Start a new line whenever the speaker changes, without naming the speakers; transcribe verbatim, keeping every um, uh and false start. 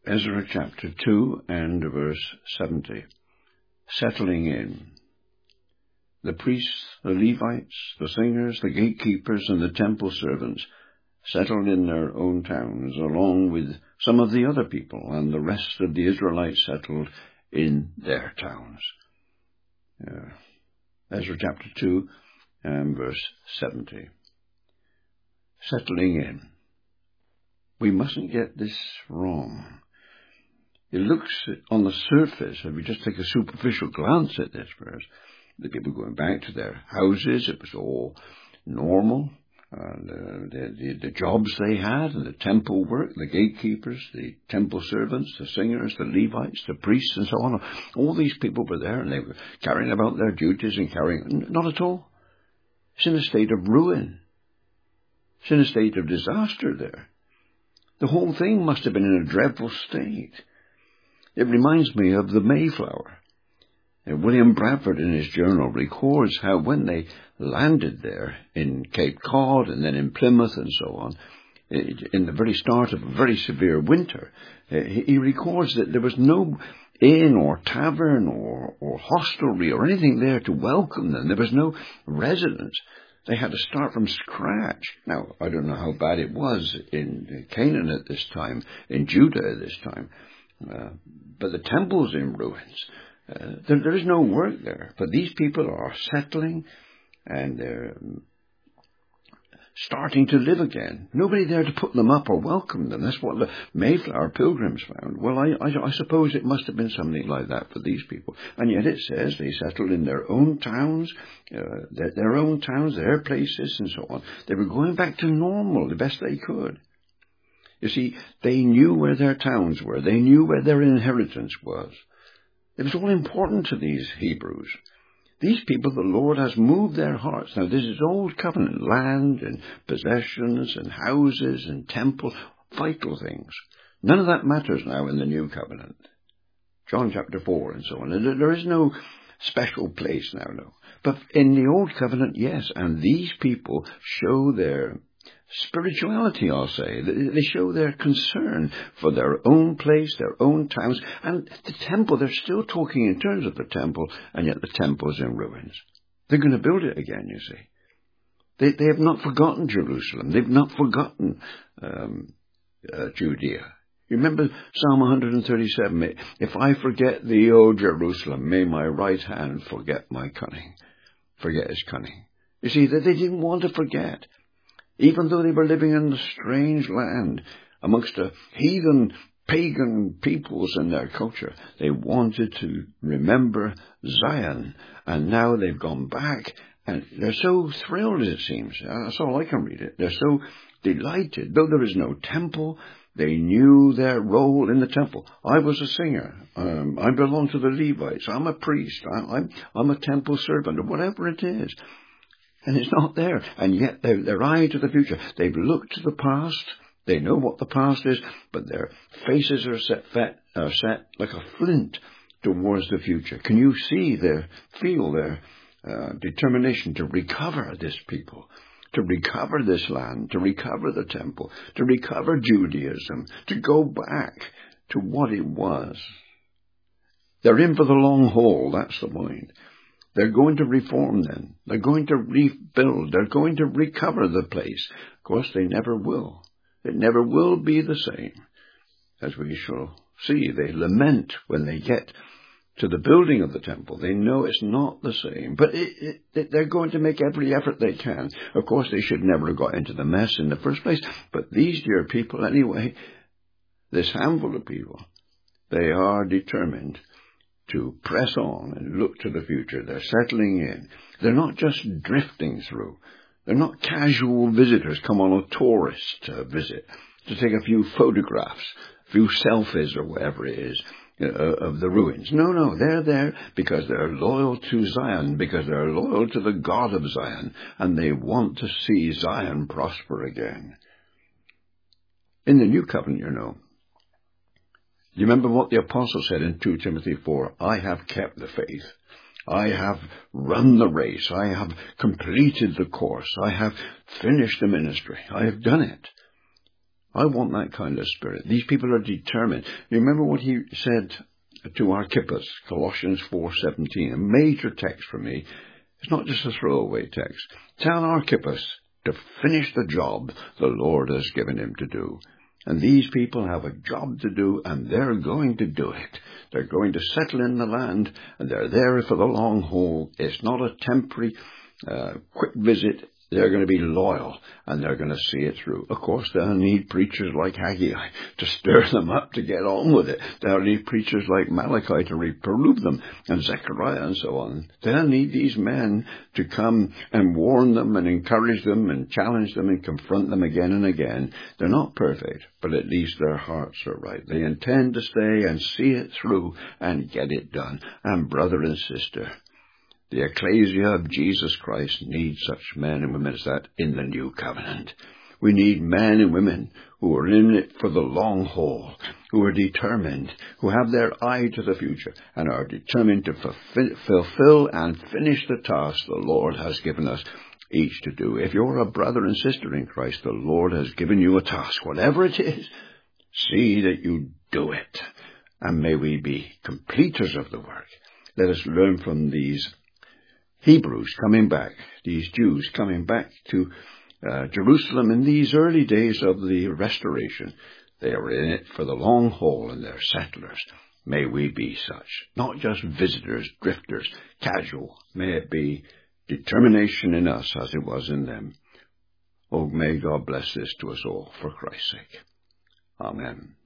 Ezra chapter two and verse seventy. Settling in. The priests, the Levites, the singers, the gatekeepers, and the temple servants settled in their own towns, along with some of the other people, and the rest of the Israelites settled in their towns. Uh, Ezra chapter two and verse seventy. Settling in. We mustn't get this wrong. It looks on the surface, if we just take a superficial glance at this verse, the people going back to their houses, it was all normal. And, uh, the, the, the jobs they had, and the temple work, the gatekeepers, the temple servants, the singers, the Levites, the priests, and so on. All these people were there, and they were carrying about their duties and carrying... Not at all. It's in a state of ruin. It's in a state of disaster there. The whole thing must have been in a dreadful state. It reminds me of the Mayflower. And William Bradford in his journal records how when they landed there in Cape Cod and then in Plymouth and so on, in the very start of a very severe winter, he records that there was no inn or tavern or, or hostelry or anything there to welcome them. There was no residence. They had to start from scratch. Now, I don't know how bad it was in Canaan at this time, in Judah at this time, uh, but the temple's in ruins. Uh, there, there is no work there, but these people are settling and they're starting to live again. Nobody there to put them up or welcome them. That's what the Mayflower pilgrims found. Well, I, I, I suppose it must have been something like that for these people. And yet it says they settled in their own towns, uh, their, their own towns, their places, and so on. They were going back to normal the best they could. You see, they knew where their towns were. They knew where their inheritance was. It was all important to these Hebrews. These people, the Lord has moved their hearts. Now, this is old covenant, land and possessions and houses and temple, vital things. None of that matters now in the new covenant. John chapter four and so on. And there is no special place now, no. But in the old covenant, yes. And these people show their spirituality, I'll say. They show their concern for their own place, their own towns. And the temple, they're still talking in terms of the temple, and yet the temple's in ruins. They're going to build it again, you see. They, they have not forgotten Jerusalem. They've not forgotten um, uh, Judea. You remember Psalm one thirty-seven, if I forget thee, O Jerusalem, may my right hand forget my cunning. Forget his cunning. You see, that they didn't want to forget. Even though they were living in a strange land, amongst a heathen, pagan peoples in their culture, they wanted to remember Zion. And now they've gone back, and they're so thrilled, it seems. That's all I can read it. They're so delighted. Though there is no temple, they knew their role in the temple. I was a singer. Um, I belong to the Levites. I'm a priest. I, I'm, I'm a temple servant, or whatever it is. And it's not there. And yet they're, they're eye to the future. They've looked to the past. They know what the past is, but their faces are set, fet, are set like a flint towards the future. Can you see their, feel their uh, determination to recover this people, to recover this land, to recover the temple, to recover Judaism, to go back to what it was. They're in for the long haul, that's the point. They're going to reform then. They're going to rebuild. They're going to recover the place. Of course, they never will. It never will be the same. As we shall see, they lament when they get to the building of the temple. They know it's not the same. But it, it, it, they're going to make every effort they can. Of course, they should never have got into the mess in the first place. But these dear people, anyway, this handful of people, they are determined to press on and look to the future. They're settling in. They're not just drifting through. They're not casual visitors come on a tourist uh, visit to take a few photographs, a few selfies or whatever it is uh, of the ruins. No, no, they're there because they're loyal to Zion, because they're loyal to the God of Zion, and they want to see Zion prosper again. In the New Covenant, you know, you remember what the apostle said in Second Timothy four, I have kept the faith. I have run the race. I have completed the course. I have finished the ministry. I have done it. I want that kind of spirit. These people are determined. You remember what he said to Archippus, Colossians four seventeen, a major text for me. It's not just a throwaway text. Tell Archippus to finish the job the Lord has given him to do. And these people have a job to do, and they're going to do it. They're going to settle in the land, and they're there for the long haul. It's not a temporary, uh, quick visit. They're going to be loyal, and they're going to see it through. Of course, they'll need preachers like Haggai to stir them up to get on with it. They'll need preachers like Malachi to reprove them, and Zechariah and so on. They'll need these men to come and warn them and encourage them and challenge them and confront them again and again. They're not perfect, but at least their hearts are right. They intend to stay and see it through and get it done. And brother and sister, the ecclesia of Jesus Christ needs such men and women as that in the new covenant. We need men and women who are in it for the long haul, who are determined, who have their eye to the future, and are determined to fulfill and finish the task the Lord has given us each to do. If you're a brother and sister in Christ, the Lord has given you a task, whatever it is. See that you do it. And may we be completers of the work. Let us learn from these Hebrews coming back, these Jews coming back to uh, Jerusalem in these early days of the restoration. They are in it for the long haul, and they're settlers. May we be such, not just visitors, drifters, casual. May it be determination in us as it was in them. Oh, may God bless this to us all for Christ's sake. Amen.